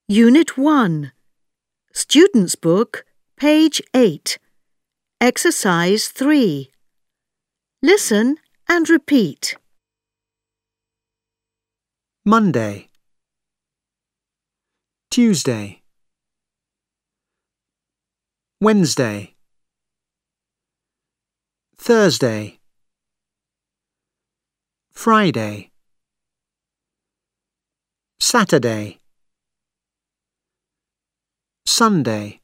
Unit 1, Student's Book, page 8, Exercise 3. Listen and repeat. Monday, Tuesday, Wednesday, Thursday, Friday, Saturday, Sunday.